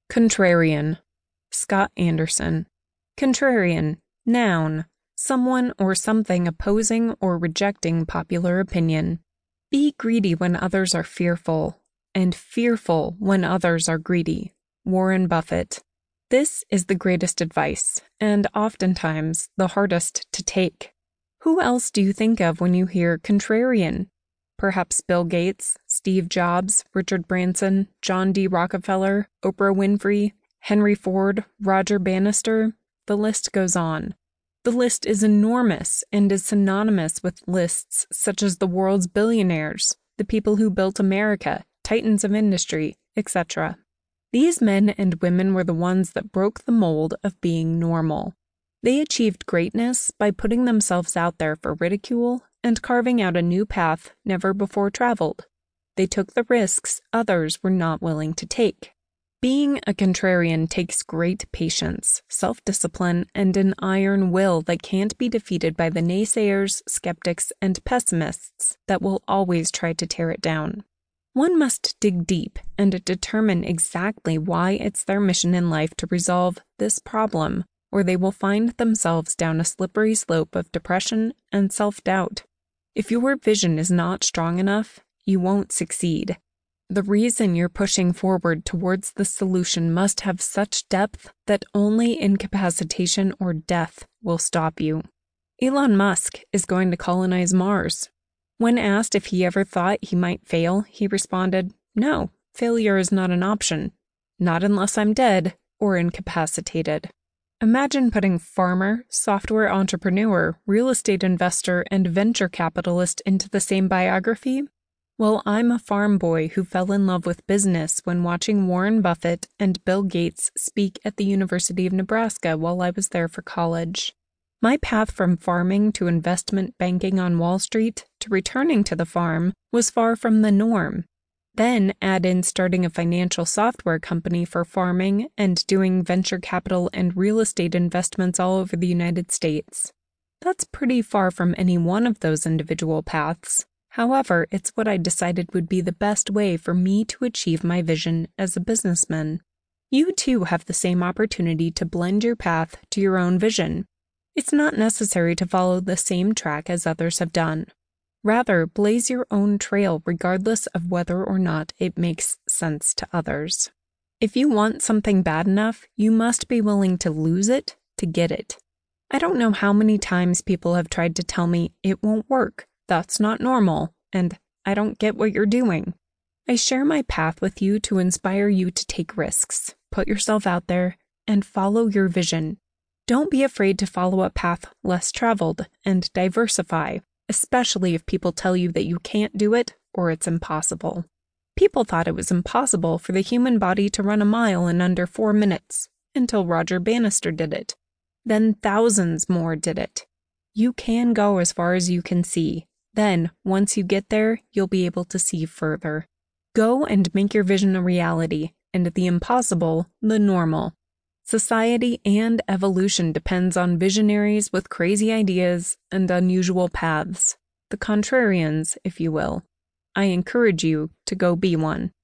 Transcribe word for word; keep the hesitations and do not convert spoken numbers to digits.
Contrarian. Scott Anderson. Contrarian, noun, someone or something opposing or rejecting popular opinion. Be greedy when others are fearful, and fearful when others are greedy. Warren Buffett. This is the greatest advice, and oftentimes the hardest to take. Who else do you think of when you hear contrarian? Perhaps Bill Gates, Steve Jobs, Richard Branson, John D. Rockefeller, Oprah Winfrey, Henry Ford, Roger Bannister. The list goes on. The list is enormous and is synonymous with lists such as the world's billionaires, the people who built America, titans of industry, et cetera. These men and women were the ones that broke the mold of being normal. They achieved greatness by putting themselves out there for ridicule and carving out a new path never before traveled. They took the risks others were not willing to take. Being a contrarian takes great patience, self-discipline, and an iron will that can't be defeated by the naysayers, skeptics, and pessimists that will always try to tear it down. One must dig deep and determine exactly why it's their mission in life to resolve this problem, or they will find themselves down a slippery slope of depression and self-doubt. If your vision is not strong enough, you won't succeed. The reason you're pushing forward towards the solution must have such depth that only incapacitation or death will stop you. Elon Musk is going to colonize Mars. When asked if he ever thought he might fail, he responded, "No, failure is not an option. Not unless I'm dead or incapacitated." Imagine putting farmer, software entrepreneur, real estate investor, and venture capitalist into the same biography. Well, I'm a farm boy who fell in love with business when watching Warren Buffett and Bill Gates speak at the University of Nebraska while I was there for college. My path from farming to investment banking on Wall Street to returning to the farm was far from the norm. Then add in starting a financial software company for farming and doing venture capital and real estate investments all over the United States. That's pretty far from any one of those individual paths. However, it's what I decided would be the best way for me to achieve my vision as a businessman. You too have the same opportunity to blend your path to your own vision. It's not necessary to follow the same track as others have done. Rather, blaze your own trail regardless of whether or not it makes sense to others. If you want something bad enough, you must be willing to lose it to get it. I don't know how many times people have tried to tell me it won't work, that's not normal, and I don't get what you're doing. I share my path with you to inspire you to take risks, put yourself out there, and follow your vision. Don't be afraid to follow a path less traveled and diversify, especially if people tell you that you can't do it or it's impossible. People thought it was impossible for the human body to run a mile in under four minutes, until Roger Bannister did it. Then thousands more did it. You can go as far as you can see. Then, once you get there, you'll be able to see further. Go and make your vision a reality, and the impossible, the normal. Society and evolution depends on visionaries with crazy ideas and unusual paths, the contrarians, if you will. I encourage you to go be one.